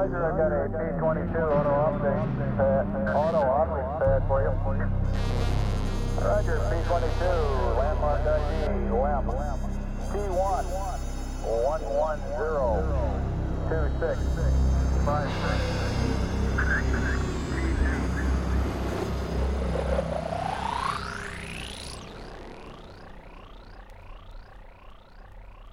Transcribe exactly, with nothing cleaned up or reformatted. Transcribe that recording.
Roger, I got a P twenty-two auto update pad, auto optics pad for you. Roger, P twenty-two, landmark I D, W A M, T one, one one zero, two six five six.